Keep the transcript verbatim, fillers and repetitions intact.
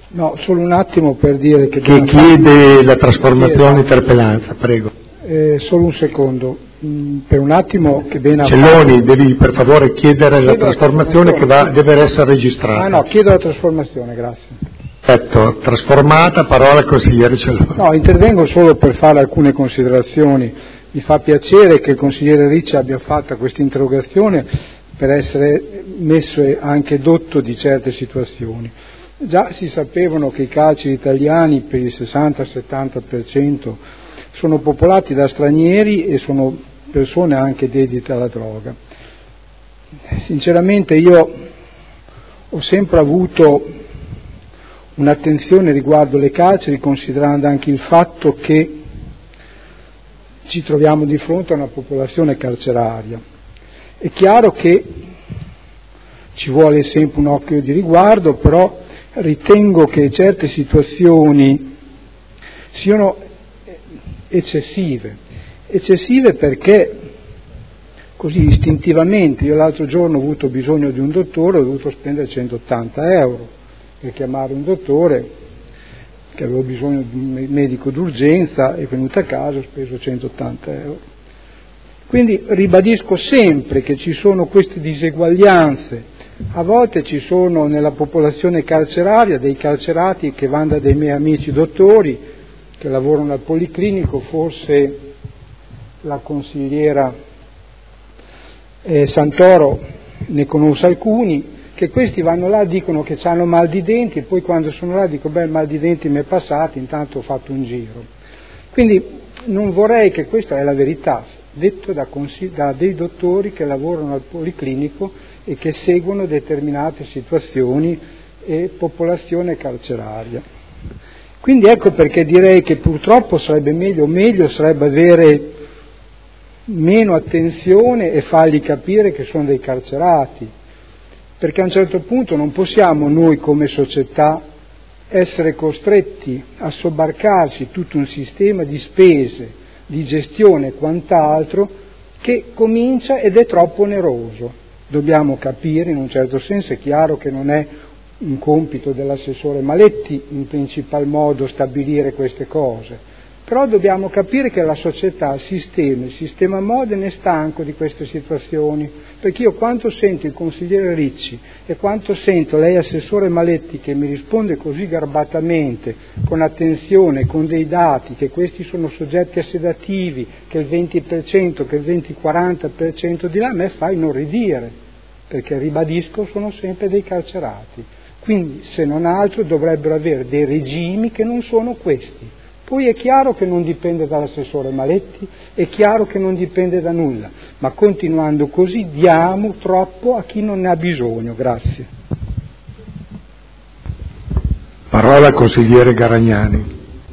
No, solo un attimo per dire che... Che chiede la trasformazione interpellanza, prego. Eh, solo un secondo, mm, per un attimo che bene... Celloni, devi per favore chiedere la trasformazione, che va, deve essere registrata. Ah no, chiedo la trasformazione, grazie. Perfetto, trasformata, parola al consigliere Celloni. No, intervengo solo per fare alcune considerazioni. Mi fa piacere che il consigliere Ricci abbia fatto questa interrogazione per essere messo anche dotto di certe situazioni. Già si sapevano che i carceri italiani per il sessanta settanta per cento sono popolati da stranieri e sono persone anche dedite alla droga. Sinceramente io ho sempre avuto un'attenzione riguardo le carceri, considerando anche il fatto che ci troviamo di fronte a una popolazione carceraria. È chiaro che ci vuole sempre un occhio di riguardo, però ritengo che certe situazioni siano eccessive, eccessive perché così istintivamente, io l'altro giorno ho avuto bisogno di un dottore, ho dovuto spendere centottanta euro per chiamare un dottore, che avevo bisogno di un medico d'urgenza, è venuto a casa, ho speso centottanta euro. Quindi ribadisco sempre che ci sono queste diseguaglianze. A volte ci sono nella popolazione carceraria dei carcerati che vanno da dei miei amici dottori che lavorano al Policlinico, forse la consigliera eh, Santoro ne conosce alcuni, che questi vanno là, dicono che hanno mal di denti e poi quando sono là dico beh il mal di denti mi è passato, intanto ho fatto un giro. Quindi non vorrei che questa è la verità, detto da, consigli- da dei dottori che lavorano al Policlinico e che seguono determinate situazioni e popolazione carceraria. Quindi ecco perché direi che purtroppo sarebbe meglio, meglio sarebbe avere meno attenzione e fargli capire che sono dei carcerati, perché a un certo punto non possiamo noi come società essere costretti a sobbarcarci tutto un sistema di spese, di gestione e quant'altro che comincia ed è troppo oneroso. Dobbiamo capire, in un certo senso è chiaro che non è un compito dell'assessore Maletti in principal modo stabilire queste cose, però dobbiamo capire che la società, il sistema, il sistema Modena è stanco di queste situazioni, perché io quanto sento il consigliere Ricci e quanto sento lei assessore Maletti che mi risponde così garbatamente, con attenzione, con dei dati, che questi sono soggetti a sedativi, che il venti per cento, che il venti quaranta per cento di là, a me fa inorridire, perché ribadisco sono sempre dei carcerati. Quindi, se non altro, dovrebbero avere dei regimi che non sono questi. Poi è chiaro che non dipende dall'assessore Maletti, è chiaro che non dipende da nulla, ma continuando così diamo troppo a chi non ne ha bisogno. Grazie. Parola al consigliere Garagnani.